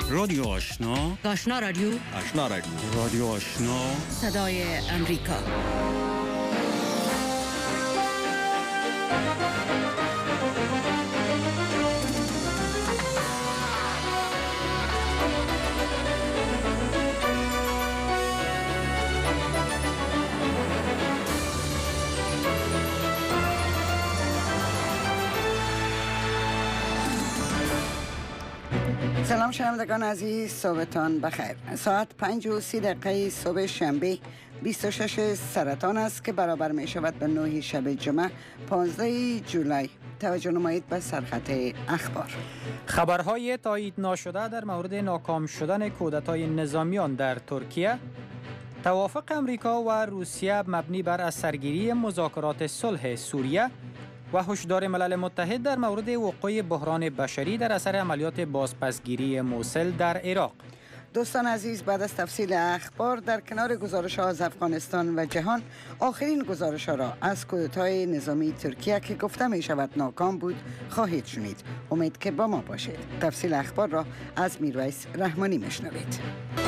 رادیو آشنا، آشنا رادیو، آشنا رادیو، رادیو آشنا، صدای امریکا. سلام شنوندگان عزیز، صبحتان بخیر. ساعت 5:30 صبح شنبه 26 سرطان است که برابر می شود به 9 شب جمعه 15 جولای. توجه نمایید به سرخط اخبار. خبرهای تایید ناشده در مورد ناکام شدن کودتای نظامیان در ترکیه، توافق امریکا و روسیه مبنی بر از سرگیری مذاکرات صلح سوریه و هشدار ملل متحد در مورد وقوع بحران بشری در اثر عملیات بازپسگیری موصل در عراق. دوستان عزیز، بعد از تفصیل اخبار در کنار گزارش‌ها از افغانستان و جهان، آخرین گزارش‌ها را از کودتای نظامی ترکیه که گفته می شود ناکام بود خواهید شنید. امید که با ما باشید. تفصیل اخبار را از میرویس رحمانی میشنوید.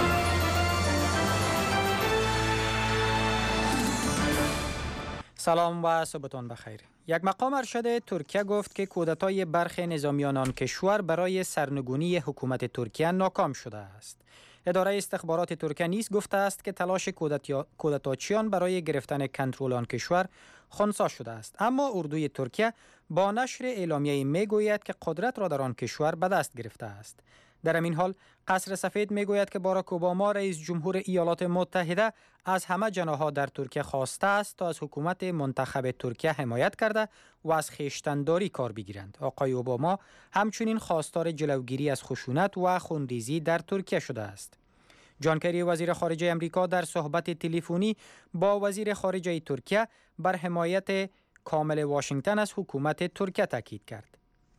سلام و صبحتان بخیر. یک مقام ارشد ترکیه گفت که کودتای برخی نظامیان آن کشور برای سرنگونی حکومت ترکیه ناکام شده است. اداره استخبارات ترکیه نیز گفته است که تلاش کودتاچیان برای گرفتن کنترل آن کشور خنثی شده است، اما اردوی ترکیه با نشر اعلامیه‌ای میگوید که قدرت را در آن کشور به دست گرفته است. در این حال قصر سفید میگوید که باراک اوباما رئیس جمهور ایالات متحده از همه جناح‌ها در ترکیه خواسته است تا از حکومت منتخب ترکیه حمایت کرده و از خویشتن‌داری کار بگیرند. آقای اوباما همچنین خواستار جلوگیری از خشونت و خونریزی در ترکیه شده است. جان کری وزیر خارجه امریکا در صحبت تلفنی با وزیر خارجه ترکیه بر حمایت کامل واشنگتن از حکومت ترکیه تاکید کرد.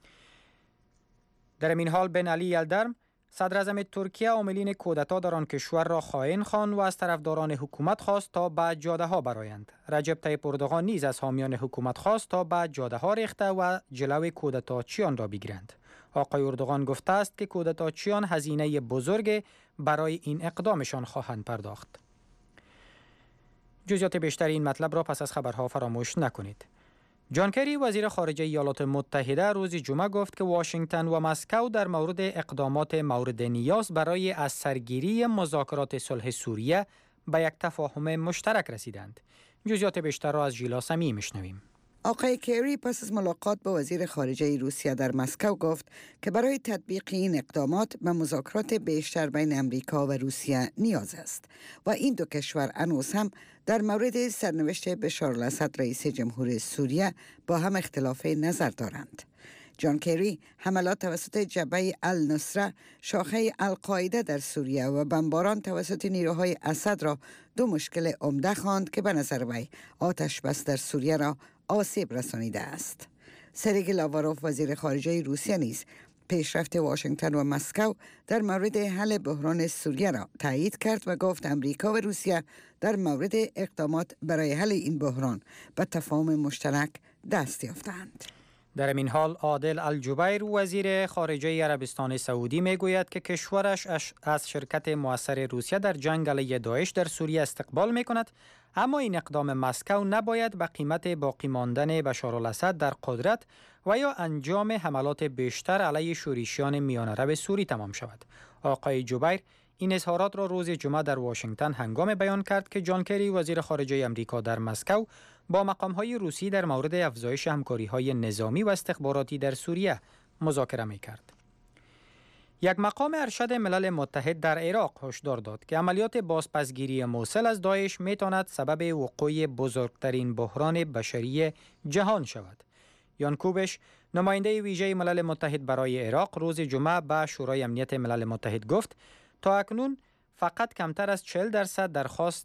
در این حال بن علی یلدرم صدر اعظم ترکیه عاملین کودتا در آن کشور را خائن خواند و از طرفداران حکومت خواست تا به جاده ها برآیند. رجب طیب اردوغان نیز از حامیان حکومت خواست تا به جاده ها ریخته و جلوی کودتاچیان را بگیرند. آقای اردوغان گفته است که کودتاچیان هزینه بزرگ برای این اقدامشان خواهند پرداخت. جزئیات بیشتر این مطلب را پس از خبرها فراموش نکنید. جان کری وزیر خارجه ایالات متحده روز جمعه گفت که واشنگتن و مسکو در مورد اقدامات مورد نیاز برای از سرگیری مذاکرات صلح سوریه به یک تفاهم مشترک رسیدند. جزئیات بیشتر را از ژیلا سمی میشنویم. آقای کری پس از ملاقات با وزیر خارجه روسیه در مسکو گفت که برای تطبیق این اقدامات به مذاکرات بیشتر بین امریکا و روسیه نیاز است و این دو کشور هنوز هم در مورد سرنوشت بشار الاسد رئیس جمهور سوریه با هم اختلاف نظر دارند. جان کری حملات توسط جبهه النصره شاخه القاعده در سوریه و بمباران توسط نیروهای اسد را دو مشکل عمده خواند که به نظر وی آتش بس در سوریه را آسیب رسانیده است. سرگئی لاواروف وزیر خارجه روسیه نیز پیشرفت واشنگتن و مسکو در مورد حل بحران سوریه را تایید کرد و گفت امریکا و روسیه در مورد اقدامات برای حل این بحران به تفاهم مشترک دست یافتند. در این حال عادل الجبیر وزیر خارجه عربستان سعودی میگوید که کشورش از شرکت مؤثر روسیه در جنگ علیه داعش در سوریه استقبال میکند، اما این اقدام مسکو نباید به قیمت باقی ماندن بشار الاسد در قدرت و یا انجام حملات بیشتر علیه شورشیان میانه رو سوری تمام شود. آقای جبیر این اظهارات را روز جمعه در واشنگتن هنگام بیان کرد که جان کری وزیر خارجه امریکا در مسکو با مقام‌های روسی در مورد افزایش همکاری‌های نظامی و استخباراتی در سوریه مذاکره می‌کرد. یک مقام ارشد ملل متحد در عراق هشدار داد که عملیات بازپسگیری موصل از داعش می‌تواند سبب وقوع بزرگترین بحران بشری جهان شود. یان کوبش نماینده ویژه ملل متحد برای عراق روز جمعه به شورای امنیت ملل متحد گفت تا اکنون فقط کمتر از 40% درخواست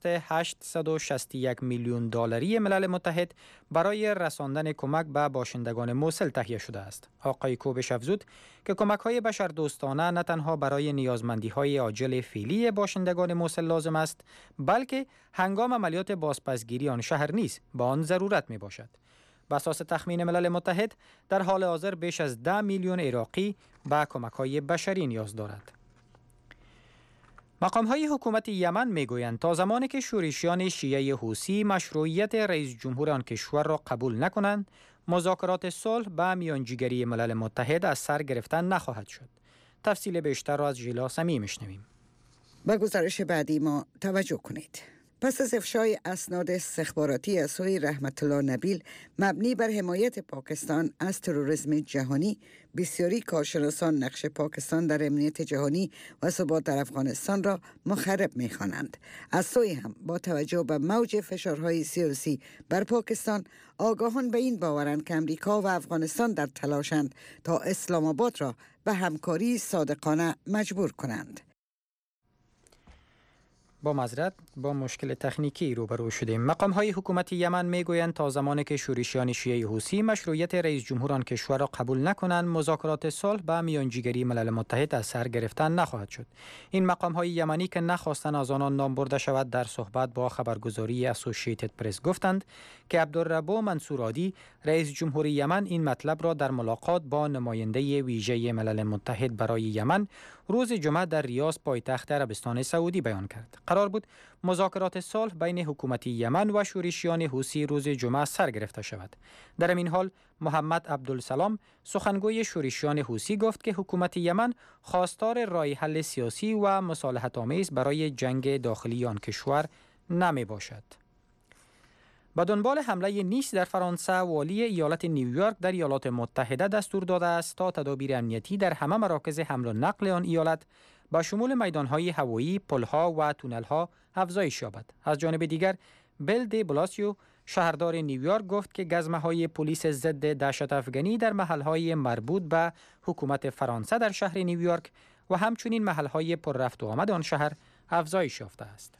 861 میلیون دلاری ملل متحد برای رساندن کمک به باشندگان موصل تهیه شده است. آقای کوبش افزود که کمک‌های بشردوستانه نه تنها برای نیازمندی‌های عاجل فعلی باشندگان موصل لازم است، بلکه هنگام عملیات بازپسگیری آن شهر نیز به آن ضرورت می‌باشد. بر اساس تخمین ملل متحد در حال حاضر بیش از 10 میلیون عراقی به کمک‌های بشری نیاز دارد. مقام‌های حکومت یمن می‌گویند تا زمانی که شورشیان شیعه حوثی مشروعیت رئیس جمهور آن کشور را قبول نکنند، مذاکرات صلح به میانجیگری ملل متحد از سر گرفتن نخواهد شد. تفصیل بیشتر را از ژیلا سمی میشنویم. به گزارش بعدی ما توجه کنید. پس از افشای اسناد استخباراتی از سوی رحمت الله نبیل مبنی بر حمایت پاکستان از تروریسم جهانی، بسیاری کارشناسان نقش پاکستان در امنیت جهانی و ثبات در افغانستان را مخرب می‌خوانند. از سوی هم با توجه به موج فشارهای سیاسی بر پاکستان، آگاهان به این باورند که امریکا و افغانستان در تلاشند تا اسلام آباد را به همکاری صادقانه مجبور کنند. با معذرت با مشکل تکنیکی روبرو شدیم. مقام‌های حکومت یمن میگویند تا زمانی که شورشیان شیعه حوثی مشروعیت رئیس جمهور آن کشور را قبول نکنند، مذاکرات صلح به میانجیگری ملل متحد از سر گرفتن نخواهد شد. این مقام‌های یمنی که نخواستند از آنان نام برده شود، در صحبت با خبرگزاری اسوسییتد پرس گفتند که عبدالربو منصورادی رئیس جمهور یمن این مطلب را در ملاقات با نماینده ویژه ملل متحد برای یمن روز جمعه در ریاض پایتخت عربستان سعودی بیان کرد. قرار بود مذاکرات صلح بین حکومت یمن و شورشیان حوثی روز جمعه سر گرفته شود. در این حال محمد عبدالسلام سخنگوی شورشیان حوثی گفت که حکومت یمن خواستار راه حل سیاسی و مصالحت آمیز برای جنگ داخلی آن کشور نمی باشد. به دنبال حمله نیس در فرانسه، والی ایالت نیویورک در ایالات متحده دستور داده است تا تدابیر امنیتی در همه مراکز حمل و نقل آن ایالت با شمول میدانهای هوایی، پلها و تونلها افزایش یابد. از جانب دیگر، بیل دی بلاسیو شهردار نیویورک گفت که گزمه‌های پلیس ضد دهشت افغانی در محلهای مربوط به حکومت فرانسه در شهر نیویورک و همچنین محلهای پر رفت و آمد آن شهر افزایش یافته است.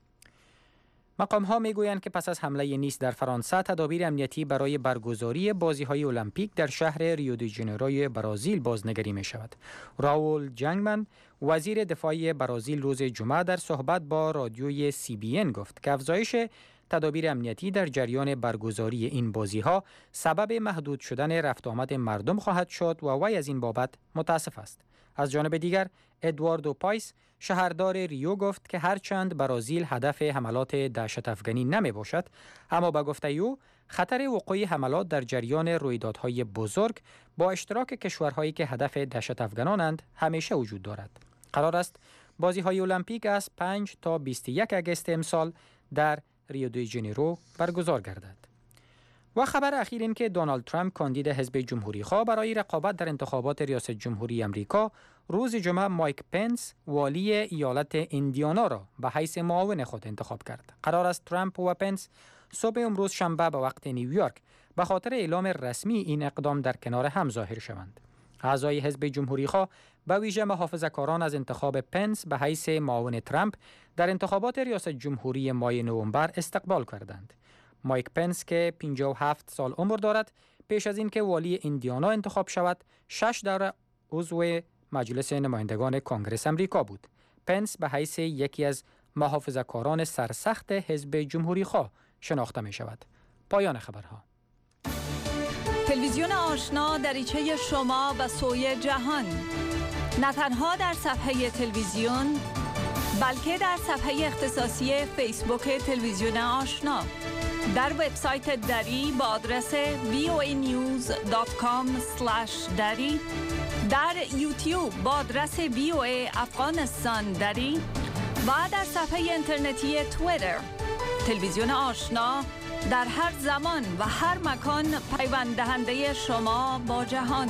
مقام‌ها می‌گویند که پس از حمله نیس در فرانسه، تدابیر امنیتی برای برگزاری بازی‌های المپیک در شهر ریو دی ژانیروی برزیل بازنگری می‌شود. راول جنگمن وزیر دفاع برزیل روز جمعه در صحبت با رادیوی CBN گفت که افزایش تدابیر امنیتی در جریان برگزاری این بازی‌ها سبب محدود شدن رفت آمد مردم خواهد شد و وی از این بابت متاسف است. از جانب دیگر، ادواردو پایس شهردار ریو گفت که هرچند برزیل هدف حملات دهشت افغانی نمی باشد، اما به گفته او خطر وقوع حملات در جریان رویدادهای بزرگ با اشتراک کشورهایی که هدف دهشت افغانانند همیشه وجود دارد. قرار است بازی‌های المپیک از 5 تا 21 اگست امسال در ریو دی ژانیرو برگزار گردد. و خبر اخیر این که دونالد ترامپ کاندید حزب جمهوری‌خواه برای رقابت در انتخابات ریاست جمهوری امریکا روز جمعه مایک پنس والی ایالت ایندیانا را به حیث معاون خود انتخاب کرد. قرار است ترامپ و پنس صبح امروز شنبه به وقت نیویورک به خاطر اعلام رسمی این اقدام در کنار هم ظاهر شوند. اعضای حزب جمهوری‌خواه به ویژه محافظه‌کاران از انتخاب پنس به حیث معاون ترامپ در انتخابات ریاست جمهوری ماه نوامبر استقبال کردند. مایک پنس که 57 سال عمر دارد، پیش از اینکه والی ایندیانا انتخاب شود، 6 دوره عضو مجلس نمایندگان کنگره امریکا بود. پنس به حیث یکی از محافظه‌کاران سرسخت حزب جمهوری‌خواه شناخته می شود. پایان خبرها. تلویزیون آشنا دریچه شما به سوی جهان، نه تنها در صفحه تلویزیون بلکه در صفحه اختصاصی فیسبوک تلویزیون آشنا، در وبسایت دری با آدرس voanews.com/dari، در یوتیوب با آدرس VOA افغانستان دری و در صفحه اینترنتی توییتر. تلویزیون آشنا در هر زمان و هر مکان پیوند دهنده شما با جهان.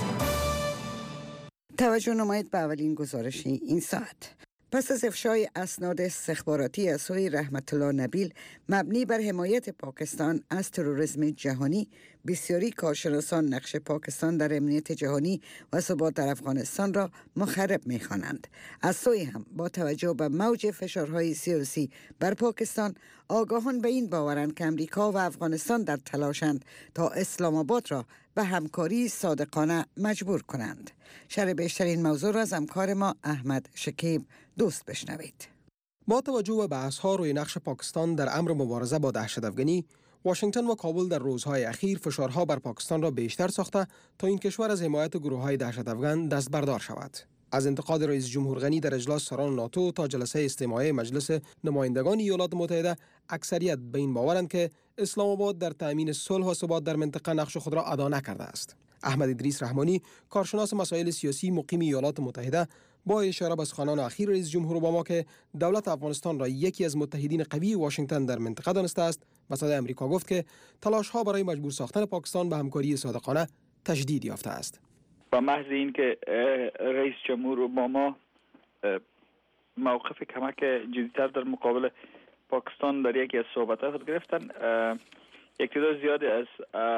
توجه نمایید به اولین گزارش این ساعت. پس از افشای اسناد استخباراتی از سوی رحمت الله نبیل مبنی بر حمایت پاکستان از تروریسم جهانی، بسیاری کارشناسان نقش پاکستان در امنیت جهانی و ثبات در افغانستان را مخرب می‌خوانند. از سوی هم با توجه به موج فشارهای سیاسی بر پاکستان، آگاهان به این باورند که امریکا و افغانستان در تلاشند تا اسلام آباد را به همکاری صادقانه مجبور کنند. شرح بیشتر این موضوع را از همکار ما احمد شکیب دوست بشنوید. با توجه به بحث‌ها روی نقش پاکستان در امر مبارزه با دهشت افغانی، واشنگتن و کابل در روزهای اخیر فشارها بر پاکستان را بیشتر ساخته تا این کشور از حمایت گروه‌های دهشت افغان دست بردار شود. از انتقاد رئیس جمهور غنی در اجلاس سران ناتو تا جلسه استماعی مجلس نمایندگان ایالات متحده، اکثریت به این باورند که اسلام آباد در تأمین صلح و ثبات در منطقه نقش خود را ادا نکرده است. احمد ادریس رحمانی، کارشناس مسائل سیاسی مقیم ایالات متحده، با اشاره به سخنان اخیر رئیس جمهور اوباما که دولت افغانستان را یکی از متحدین قوی واشنگتن در منطقه دانسته است، به صدای آمریکا گفت که تلاش‌ها برای مجبور ساختن پاکستان به همکاری صادقانه تجدید یافته است. با محض اینکه رئیس جمهور اوباما موقف کمک جدی‌تر در مقابل پاکستان در یکی از صحبت‌ها خود گرفتن، یک تعداد زیادی از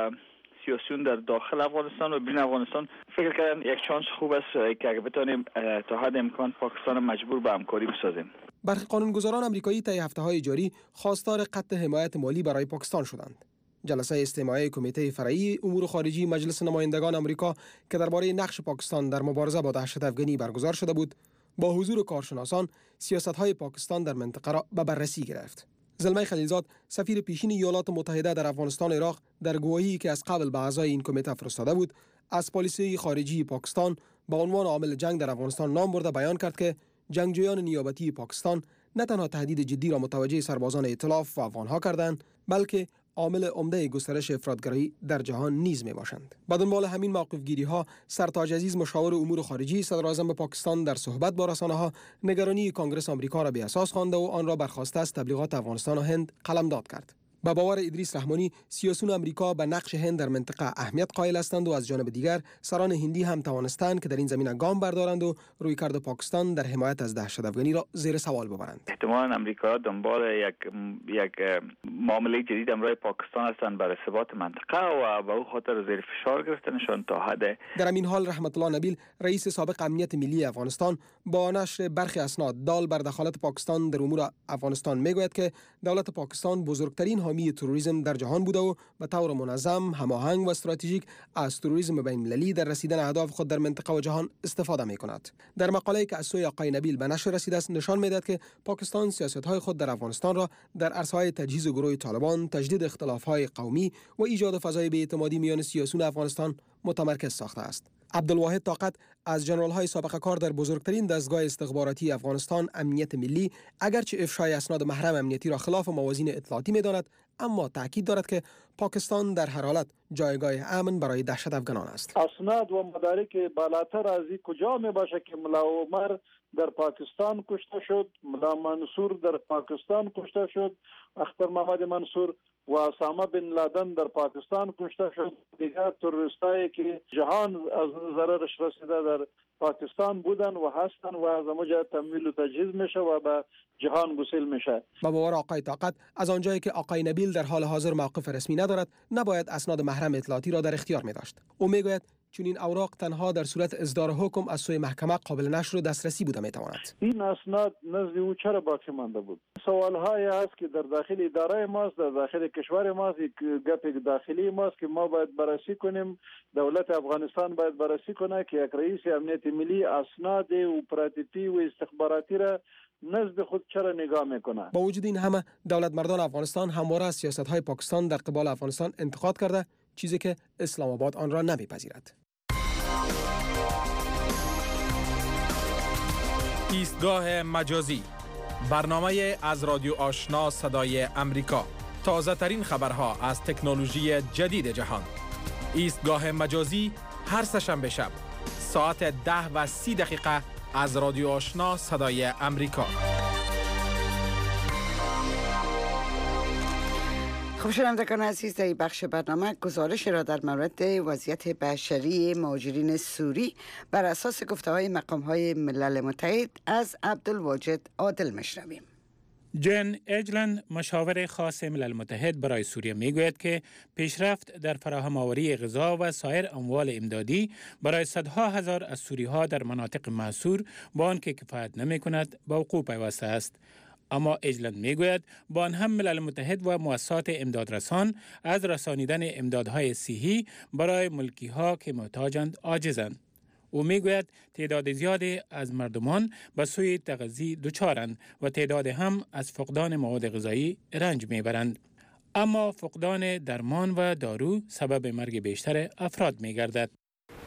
سیاسیون در داخل افغانستان و بیرون افغانستان فکر کردن یک شانس خوب است که اگه بتونیم تا حد امکان پاکستان مجبور به همکاری بسازیم. برخی قانونگذاران آمریکایی طی هفته‌های جاری خواستار قطع حمایت مالی برای پاکستان شدند. جلسه استماعی کمیته فرعی امور خارجی مجلس نمایندگان آمریکا که درباره نقش پاکستان در مبارزه با دهشت افغانی برگزار شده بود، با حضور کارشناسان سیاست‌های پاکستان در منطقه را به بررسی گرفت. زلمه خلیلزاد، سفیر پیشین ایالات متحده در افغانستان عراق، در گواهی که از قبل به اعضای این کمیته فرستاده بود، از پالیسی خارجی پاکستان به عنوان عامل جنگ در افغانستان نام برده بیان کرد که جنگجویان نیابتی پاکستان نه تنها تهدید جدی را متوجه سربازان ائتلاف و افغانها کردند، بلکه عامل عمده گسترش افراطگرایی در جهان نیز می باشند. با دنبال همین موقفگیری ها، سرتاج عزیز مشاور امور خارجی صدر اعظم پاکستان در صحبت با رسانه ها نگرانی کنگره آمریکا را بی اساس خوانده و آن را برخواسته از تبلیغات افغانستان و هند قلمداد کرد. با باور ادریس رحمانی، سیاسیون آمریکا به نقش هند در منطقه اهمیت قائل هستند و از جانب دیگر سران هندی هم توانستند که در این زمینه گام بردارند و رویکرد پاکستان در حمایت از دهشت افغانی را زیر سوال ببرند. احتمالاً آمریکا دنبال یک معامله جدید امروی پاکستان هستند برای ثبات منطقه و به او خاطر زیر فشار گرفتنشان تا حد. در همین حال رحمت الله نبیل، رئیس سابق امنیت ملی افغانستان، با نشر برخی اسناد دال بر دخالت پاکستان در امور افغانستان میگوید که دولت پاکستان بزرگترین حامی تروریسم در جهان بوده و به طور منظم، هماهنگ و استراتژیک از تروریسم بین‌المللی در رسیدن اهداف خود در منطقه و جهان استفاده می‌کند. در مقاله‌ای که از سوی آقای نبیل به نشر رسیده است، نشان می‌دهد که پاکستان سیاست‌های خود در افغانستان را در عرصه‌های تجهیز گروه طالبان، تجدید اختلاف‌های قومی و ایجاد فضای بی‌اعتمادی میان سیاسیون افغانستان متمرکز ساخته است. عبدالواحد طاقت از ژنرال‌های سابق کار در بزرگترین دستگاه استخباراتی افغانستان، امنیت ملی، اگرچه افشای اسناد محرم امنیتی را خلاف موازین اطلاعاتی می‌داند، اما تاکید دارد که پاکستان در هر حالت جایگاه امن برای دهشت افغانان است. اسناد و مدارک بالاتر از این کجا می باشه که ملا عمر در پاکستان کشته شد، ملا منصور در پاکستان کشته شد، اختر محمد منصور و اسامه بن لادن در پاکستان کشته شد، دیگر تروریستایی که جهان از ضررش رسیده در پاکستان بودن و هستن و از اونجا تمویل و تجهیز میشه و به جهان گسیل میشه. با باور آقای طاقت، از آنجایی که آقای نبیل در حال حاضر موقف رسمی ندارد، نباید اسناد محرم اطلاعاتی را در اختیار می داشت. او میگوید چون این اوراق تنها در صورت اصدار حکم از سوی محکمه قابل نشر و دسترسی بوده میتواند. این اسناد نزد او چرا باقی مانده بود؟ سوال‌هایی است که در داخل اداره ماست، در داخل کشور ماست، گپ داخلی ماست که ما باید بررسی کنیم. دولت افغانستان باید بررسی کنه که یک رئیس امنیت ملی اسناد اپراتیوی و استخباراتی را نزد خود چرا نگاه میکنه؟ با وجود این همه، دولت مردان افغانستان همواره از سیاست‌های پاکستان در قبال افغانستان انتقاد کرده، چیزی که اسلام آباد آن را نمیپذیرد. ایستگاه مجازی، برنامه از رادیو آشنا صدای امریکا. تازه ترین خبرها از تکنولوژی جدید جهان. ایستگاه مجازی هر سه‌شنبه شب ساعت 10:30 از رادیو آشنا صدای امریکا. خب شنوندگان عزیز، در این بخش برنامه گزارش را در مورد وضعیت بشری مهاجرین سوری بر اساس گفته‌های مقام‌های ملل متحد از عبدالواجد عادل میشنویم. جن اجلند، مشاور خاص ملل متحد برای سوریه، میگوید که پیشرفت در فراهم آوری غذا و سایر اموال امدادی برای صدها هزار از سوری‌ها در مناطق محصور با آنکه کفایت نمی‌کند به وقوع پیوسته است. اما اجلند میگوید با آن هم ملل متحد و مؤسسات امدادرسان از رسانیدن امدادهای صحی برای ملکی‌ها که محتاجند عاجزند. او میگوید تعداد زیادی از مردمان به سوی تغذیه دچارند و تعداد هم از فقدان مواد غذایی رنج میبرند. اما فقدان درمان و دارو سبب مرگ بیشتر افراد میگردد.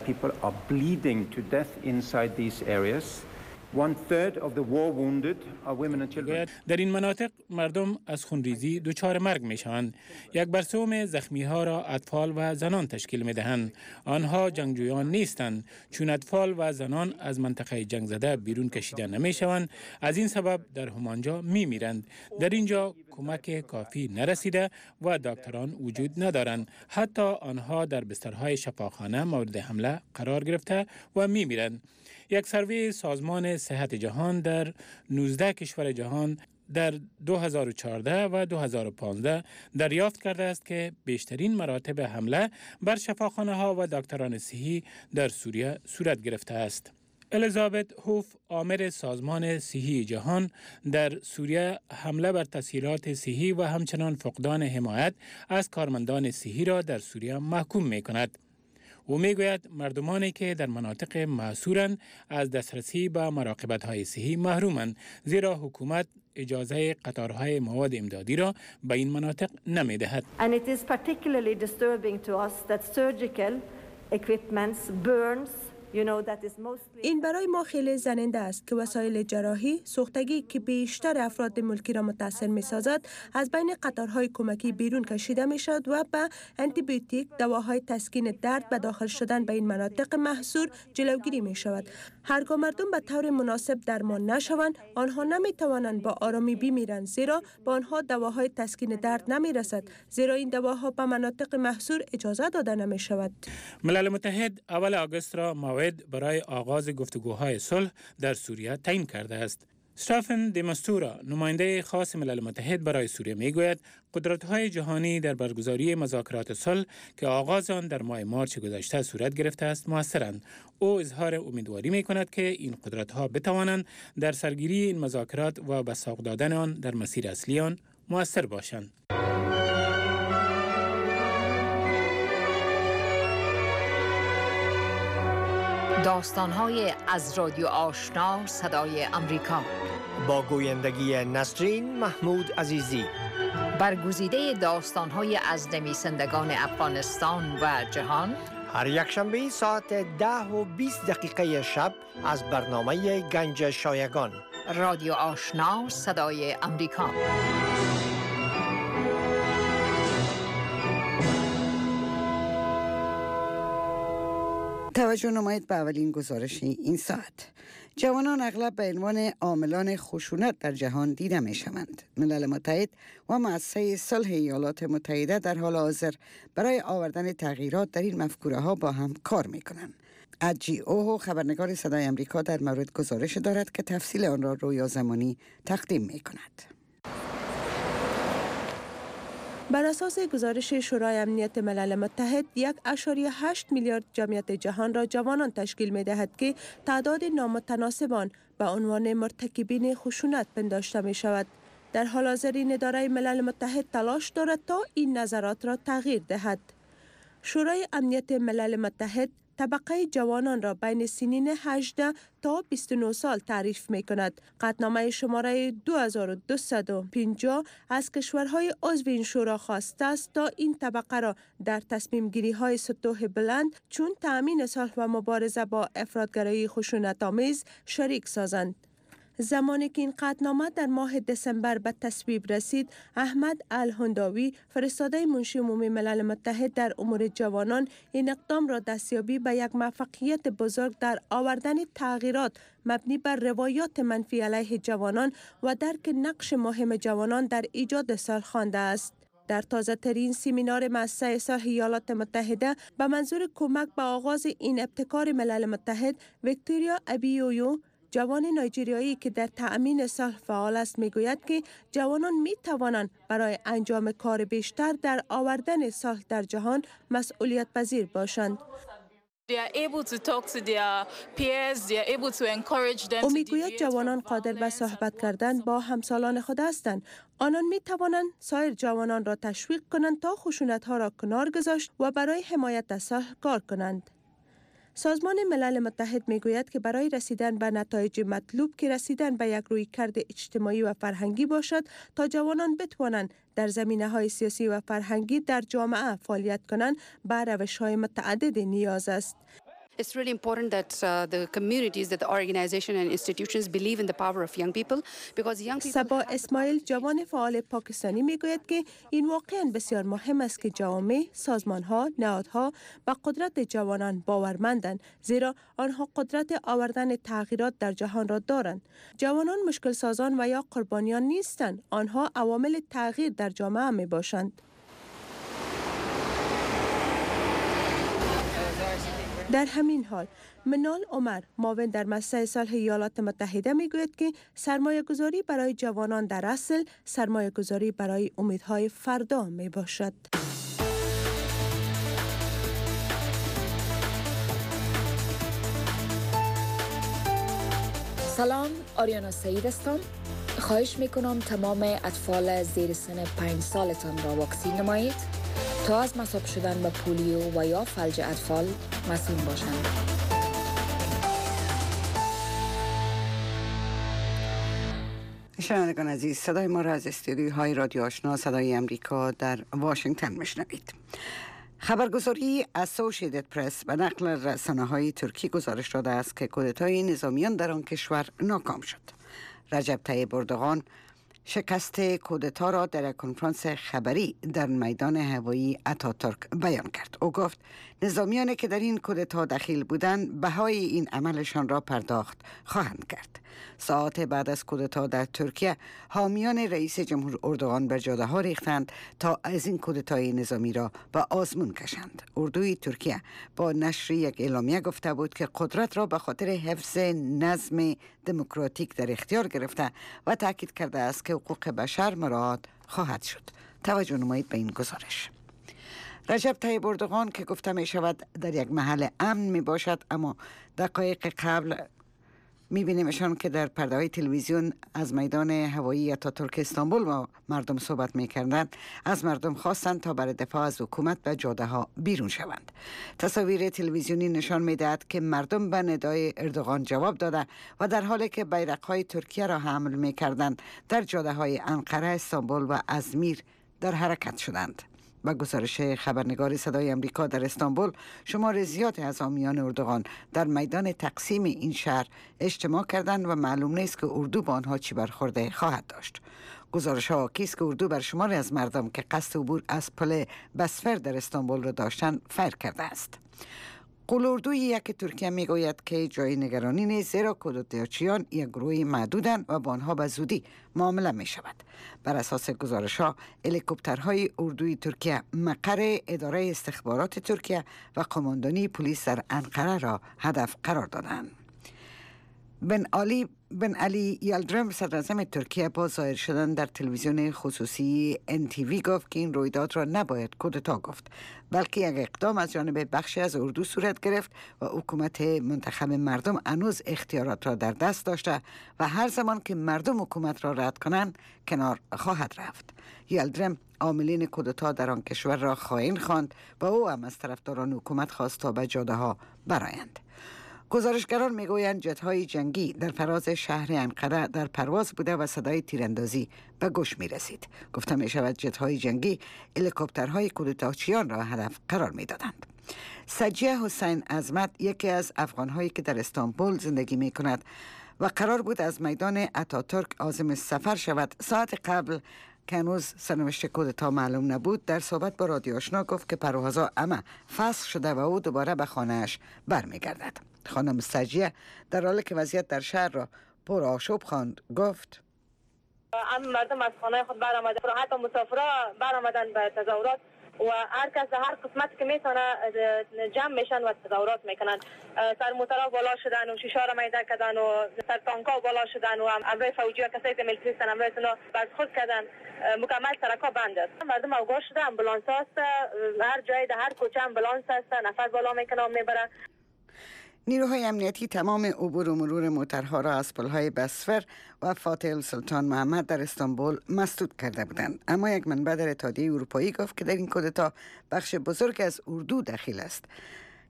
People are bleeding to death inside these areas. 1/3 of the war wounded are women and children. در این مناطق مردم از خونریزی دچار مرگ می شوند. 1/3 زخمی ها را اطفال و زنان تشکیل می دهند. آنها جنگجویان نیستند چون اطفال و زنان از منطقه جنگ زده بیرون کشیده نمی شوند. از این سبب در همانجا می میرند. در اینجا کمک کافی نرسیده و دکتران وجود ندارند. حتی آنها در بسترهای شفاخانه مورد حمله قرار گرفته و می میرند. یک سروی سازمان صحت جهان در 19 کشور جهان در 2014 و 2015 دریافت کرده است که بیشترین مراتب حمله بر شفاخانه ها و دکتران صحی در سوریه صورت گرفته است. الیزابت هوف، آمر سازمان صحی جهان، در سوریه حمله بر تسهیلات صحی و همچنان فقدان حمایت از کارمندان صحی را در سوریه محکوم می کند. او میگوید مردمانی که در مناطق محصورند از دسترسی به مراقبت‌های صحی محرومند، زیرا حکومت اجازه قطارهای مواد امدادی را به این مناطق نمی‌دهد. And it is particularly disturbing to us that surgical equipment burns. این برای ما خیلی زننده است که وسایل جراحی سوختگی که بیشتر افراد ملکی را متاثر می سازد از بین قطارهای کمکی بیرون کشیده می شود و به آنتیبیوتیک، دواهای تسکین درد به داخل شدن به این مناطق محصور جلوگیری می شود. هرگاه مردم به طور مناسب درمان نشوند، آنها نمی توانند با آرامی بمیرند، زیرا با آنها دواهای تسکین درد نمی رسد، زیرا این دواها به مناطق محصور اجازه داده نمی شود. ملل متحد اول آگوست را موعد برای آغاز گفتگوهای صلح در سوریه تعیین کرده است. استافن دیماستورا، نماینده خاص ملل متحد برای سوریه میگوید قدرت‌های جهانی در برگزاری مذاکرات صلح که آغاز آن در ماه مارچ گذشته صورت گرفته است موثرند. او اظهار امیدواری می‌کند که این قدرت‌ها بتوانند در سرگیری این مذاکرات و به ساق دادن آن در مسیر اصلی آن موثر باشند. داستان‌های از رادیو آشنا صدای امریکا با گویندگی نسرین محمود عزیزی. برگزیده داستان‌های از نویسندگان افغانستان و جهان هر یکشنبه ساعت 10:20 شب از برنامه گنج شایگان. رادیو آشنا صدای امریکا. توجه نمایید به اولین گزارش این ساعت. جوانان اغلب به عنوان عاملان خشونت در جهان دیده می شوند. ملل متحد و مؤسسه صلح ایالات متحده در حال حاضر برای آوردن تغییرات در این مفکوره ها با هم کار می کنند. اجی اوهو، خبرنگار صدای امریکا، در مورد گزارش دارد که تفصیل آن را رویا زمانی تقدیم می کند. بر اساس گزارش شورای امنیت ملل متحد 1.8 میلیارد جمعیت جهان را جوانان تشکیل می دهد که تعداد نامتناسبان به عنوان مرتکبین خشونت پنداشته می شود. در حال حاضر این اداره ملل متحد تلاش دارد تا این نظرات را تغییر دهد. شورای امنیت ملل متحد طبقه جوانان را بین سنین 18 تا 29 سال تعریف می کند. قطعنامه شماره 2250 از کشورهای عضو این شورا خواسته است تا این طبقه را در تصمیم گیری های سطوح بلند چون تأمین صلح و مبارزه با افراطگرایی خشونت آمیز شریک سازند. زمانی که این قطعنامه در ماه دسامبر به تصویب رسید، احمد الهنداوی، فرستاده منشی عمومی ملل متحد در امور جوانان، این اقدام را دستیابی به یک موفقیت بزرگ در آوردن تغییرات مبنی بر روایات منفی علیه جوانان و درک نقش مهم جوانان در ایجاد صلح خوانده است. در تازه ترین سمینار مؤسسه صلح ایالات متحده به منظور کمک به آغاز این ابتکار ملل متحد، ویکتوریا ابیویو، جوان نایجریایی که در تأمین صلح فعال است، میگوید که جوانان می توانند برای انجام کار بیشتر در آوردن صلح در جهان مسئولیت پذیر باشند. او میگوید جوانان قادر به صحبت کردن با همسالان خود هستند. آنان می توانند سایر جوانان را تشویق کنند تا خشونت‌ها را کنار گذاشت و برای حمایت از صلح کار کنند. سازمان ملل متحد میگوید که برای رسیدن به نتایج مطلوب که رسیدن به یک رویکرد اجتماعی و فرهنگی باشد تا جوانان بتوانند در زمینه‌های سیاسی و فرهنگی در جامعه فعالیت کنند، به روش‌های متعدد نیاز است. It's really important that the communities, that the organization and institutions believe in the power of young people because young people. سبا اسماعیل جوان فعال پاکستانی میگوید که این واقعا بسیار مهم است که جوامع، سازمان‌ها، نهادها با قدرت جوانان باورمندند زیرا آنها قدرت آوردن تغییرات در جهان را دارند. جوانان مشکل سازان و یا قربانیان نیستند، آنها عوامل تغییر در جامعه میباشند. در همین حال منال عمر معاون در مؤسسه صلح ایالات متحده میگوید که سرمایه گذاری برای جوانان در اصل سرمایه گذاری برای امیدهای فردا می باشد. سلام، آریانا سعید هستم. خواهش میکنم تمام اطفال زیر سن 5 سالتان را واکسین نمایید تا از مصاب شدن به پولیو و یا فلج اطفال مسئول باشند. شنوندگان عزیز، صدای ما را از استودیوهای رادیو آشنا صدای امریکا در واشنگتن میشنوید. خبرگزاری اسوسییتد پرس به نقل رسانه‌های ترکی گزارش داده است که کودتای نظامیان در آن کشور ناکام شد. رجب طیب اردوغان شکست کودتا را در کنفرانس خبری در میدان هوایی اتاتورک بیان کرد. او گفت نظامیانی که در این کودتا دخیل بودند بهای این عملشان را پرداخت خواهند کرد. ساعات بعد از کودتا در ترکیه حامیان رئیس جمهور اردوغان بر جاده ها ریختند تا از این کودتای نظامی را به آزمون کشند. اردوی ترکیه با نشر یک اعلامیه گفته بود که قدرت را به خاطر حفظ نظم دموکراتیک در اختیار گرفته و تاکید کرده است که حقوق بشر مراعات خواهد شد. توجه نمایید به این گزارش. رجب طیب اردوغان که گفته می شود در یک محل امن می باشد، اما دقایق قبل می بینیمشان که در پرده های تلویزیون از میدان هوایی اتاتورک استانبول با مردم صحبت می کردن. از مردم خواستند تا برای دفاع از حکومت به جاده ها بیرون شوند. تصاویر تلویزیونی نشان می دهد که مردم به ندای اردوغان جواب داده و در حالی که بیرق های ترکیه را حمل می کردند در جاده های انقره، استانبول و ازمیر در حرکت شدند. با گزارش خبرنگار صدای امریکا در استانبول، شمار زیادی از حامیان اردوغان در میدان تقسیم این شهر اجتماع کردند و معلوم نیست که اردو با آنها چی برخورده خواهد داشت. گزارش ها حاکی که اردو بر شماری از مردم که قصد عبور از پل بسفر در استانبول را داشتند فیر کرده است. قول اردوی یک ترکیه می گوید که جای نگرانی نیست، زیرا کودتاچیان یک گروه معدودند و با آنها به زودی معامله می شود. بر اساس گزارش ها، هلیکوپترهای اردوی ترکیه مقر اداره استخبارات ترکیه و قماندانی پلیس در انقره را هدف قرار دادند. بن علی یلدرم صدراعظم ترکیه با ظاهر شدن در تلویزیون خصوصی NTV گفت که این رویداد را نباید کودتا گفت، بلکه یک اقدام از جانب بخشی از اردو صورت گرفت و حکومت منتخب مردم هنوز اختیارات را در دست داشته و هر زمان که مردم حکومت را رد کنند کنار خواهد رفت. یلدرم عاملین کودتا در آن کشور را خائن خواند و او هم از طرفداران حکومت خواست تا به جاده ها برآیند. گزارشگران میگویند جت‌های جنگی در فراز شهر انقره در پرواز بوده و صدای تیراندازی به گوش می رسید. گفته می شود جت‌های جنگی هلیکوپترهای کودتاچیان را هدف قرار می دادند. سجیه حسین عظمت یکی از افغانهایی که در استانبول زندگی می کند و قرار بود از میدان اتاتورک عازم سفر شود، ساعت قبل که هنوز سرنوشت کودتا معلوم نبود در صحبت با رادیو آشنا گفت که پروازها همه فسخ شده و او دوباره به خانه‌اش برمیگردد. خانم سجیه در حالی که وضعیت در شهر را پر آشوب خواند گفت مردم از خانه خود برآمده، حتی مسافرها برآمدن به تظاهرات و هر کس در هر قسمت که میتونه جمع میشن و تظاهرات میکنن. سر موترها بالا شدن و شیشه را میده کردن و سر تانکا بالا شدن و امروی فوجی ها کسایی که ملتری هستن امروی سنو بازخود کردن. مکمل سرکا بند است. مردم اوگاه شده، امبولانس هست، هر جای در هر کوچه امبولانس هست، نفر بالا میکنه و میبره. نیروهای امنیتی تمام عبور و مرور موترها را از پلهای بسفر و فاتح سلطان محمد در استانبول مسدود کرده بودند. اما یک منبع در اتحادیه اروپایی گفت که در این کودتا بخش بزرگ از اردو دخیل است.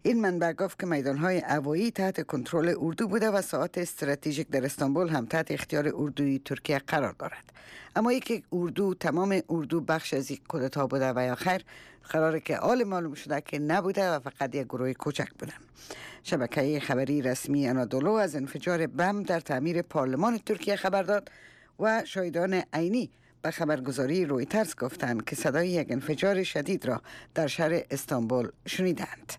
این منبع گفت که میدانهای هوایی تحت کنترل اردو بوده و ساعات استراتژیک در استانبول هم تحت اختیار اردوی ترکیه قرار دارد. اما یک اردو تمام اردو بخش از یک کودتا بوده و یا خیر قراره که حال معلوم شده که نبوده و فقط یک گروه کوچک بودن. شبکه خبری رسمی انادولو از انفجار بم در تعمیر پارلمان ترکیه خبر داد و شاهدان عینی به خبرگزاری رویترز گفتند که صدای یک انفجار شدید را در شهر استانبول شنیدند.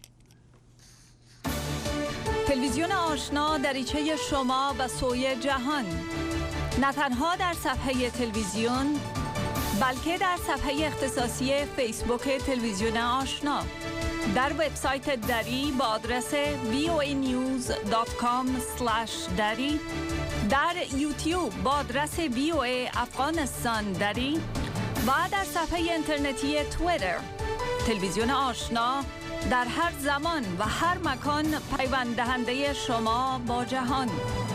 تلویزیون آشنا دریچه شما و سوی جهان، نه تنها در صفحه تلویزیون بلکه در صفحه اختصاصی فیسبوک تلویزیون آشنا، در وبسایت دری با آدرس voanews.com/dari، در یوتیوب با آدرس VOA افغانستان دری و در صفحه اینترنتی توییتر. تلویزیون آشنا در هر زمان و هر مکان پیوند دهنده شما با جهان.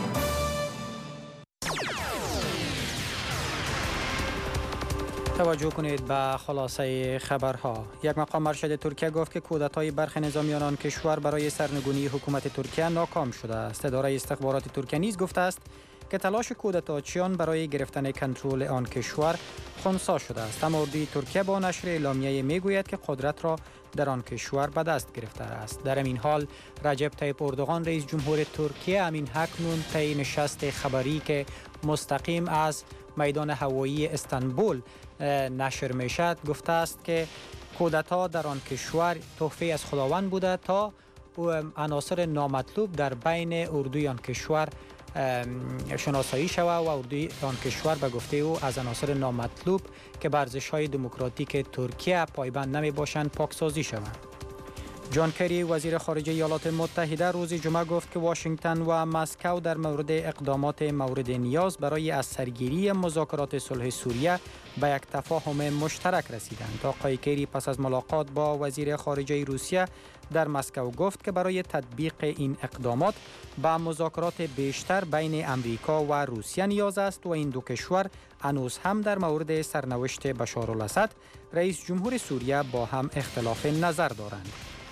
توجه کنید به خلاصه خبرها. یک مقام ارشد ترکیه گفت که کودتای برخی نظامیان آن کشور برای سرنگونی حکومت ترکیه ناکام شده است. اداره استخبارات ترکیه نیز گفته است که تلاش کودتاچیان برای گرفتن کنترل آن کشور خنثی شده است. اما اردوی ترکیه با نشر اعلامیه میگوید که قدرت را در آن کشور به دست گرفته است. در این حال رجب طیب اردوغان رئیس جمهور ترکیه امین اکنون طی نشست خبری که مستقیم از میدان هوایی استانبول نشر می شد گفته است که کودتا در آن کشور تحفه از خداوند بوده تا عناصر نامطلوب در بین اردوی آن کشور شناسایی شود و اردوی آن کشور به گفته او از عناصر نامطلوب که به ارزش‌های دموکراتیک ترکیه پایبند نمی باشند پاکسازی شود. جان کری وزیر خارجه ایالات متحده روز جمعه گفت که واشنگتن و مسکو در مورد اقدامات مورد نیاز برای از سرگیری مذاکرات صلح سوریه به یک تفاهم مشترک رسیدند. آقای کری پس از ملاقات با وزیر خارجه روسیه در مسکو گفت که برای تطبیق این اقدامات به مذاکرات بیشتر بین امریکا و روسیه نیاز است و این دو کشور هنوز هم در مورد سرنوشت بشار الاسد رئیس جمهور سوریه با هم اختلاف نظر دارند.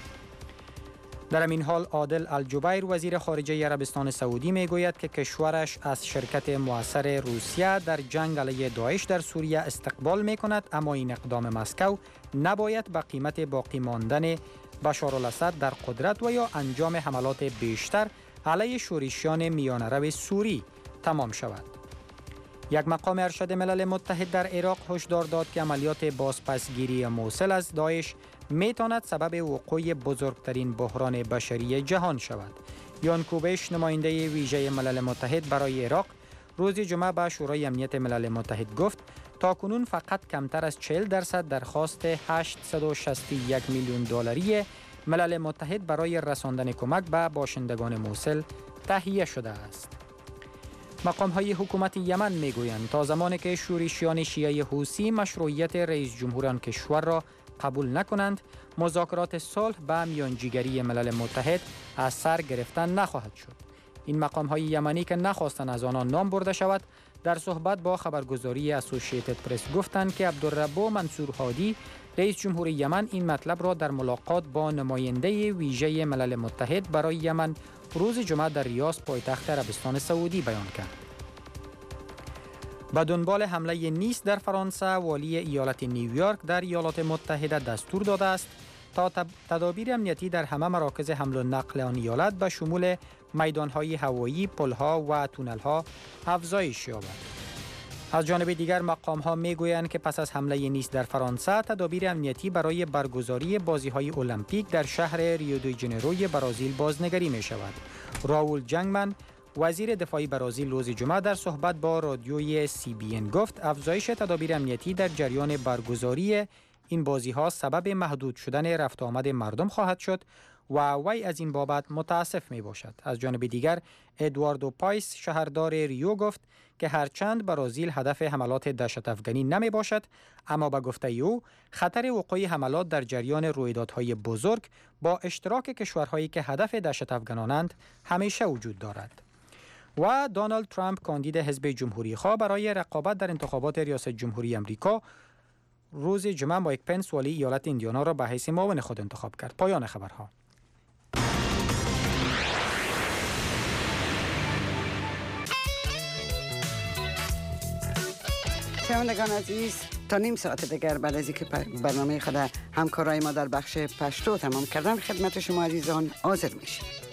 در این حال عادل الجبیر وزیر خارجه عربستان سعودی میگوید که کشورش از شرکت مؤثر روسیه در جنگ علیه داعش در سوریه استقبال میکند، اما این اقدام مسکو نباید به قیمت باقی ماندن بشار الاسد در قدرت و یا انجام حملات بیشتر علیه شورشیان میانه رو سوری تمام شود. یک مقام ارشد ملل متحد در عراق هشدار داد که عملیات بازپسگیری موصل از داعش میتواند سبب وقوع بزرگترین بحران بشری جهان شود. یان کوبش نماینده ویژه ملل متحد برای عراق روز جمعه به شورای امنیت ملل متحد گفت تاکنون فقط کمتر از 40% درخواست 861 میلیون دلاری ملل متحد برای رساندن کمک به باشندگان موصل تهیه شده است. مقام‌های حکومت یمن میگویند تا زمانی که شورشیان شیعه حوثی مشروعیت رئیس جمهور آن کشور را قبول نکنند، مذاکرات صلح به میانجیگری ملل متحد از سر گرفتن نخواهد شد. این مقام‌های یمنی که نخواستند از آنان نام برده شود، در صحبت با خبرگزاری اسوسییتد پرس گفتند که عبدالرب منصور هادی رئیس جمهور یمن این مطلب را در ملاقات با نماینده ویژه ملل متحد برای یمن روز جمعه در ریاض پایتخت عربستان سعودی بیان کرد. به دنبال حمله نیس در فرانسه، والی ایالت نیویورک در ایالات متحده دستور داده است تا تدابیر امنیتی در همه مراکز حمل و نقل آن ایالت به شمول میدانهای هوایی، پلها و تونلها افزایش یابد. از جانب دیگر مقام‌ها میگویند که پس از حمله نیس در فرانسه، تدابیر امنیتی برای برگزاری بازی‌های المپیک در شهر ریو دی ژانیروی برزیل بازنگری می شود. راول جنگمن وزیر دفاعی برزیل روز جمعه در صحبت با رادیوی CBN گفت افزایش تدابیر امنیتی در جریان برگزاری این بازی‌ها سبب محدود شدن رفت آمد مردم خواهد شد و وی از این بابت متاسف می باشد. از جانب دیگر ادواردو پایس شهردار ریو گفت که هرچند برزیل هدف حملات دهشت افغانی نمی باشد، اما به گفته او خطر وقوع حملات در جریان رویدادهای بزرگ با اشتراک کشورهایی که هدف دهشت افغانانند همیشه وجود دارد. و دونالد ترامپ کاندید حزب جمهوری خواه برای رقابت در انتخابات ریاست جمهوری امریکا روز جمعه مایک پنس والی ایالت ایندیانا را به حیث معاون خود انتخاب کرد. پایان خبرها. شنوندگان عزیز، تا نیم ساعت دیگر بعد از اینکه برنامه خود همکارای ما در بخش پشتو تمام کردن، خدمت شما عزیزان حاضر میشیم.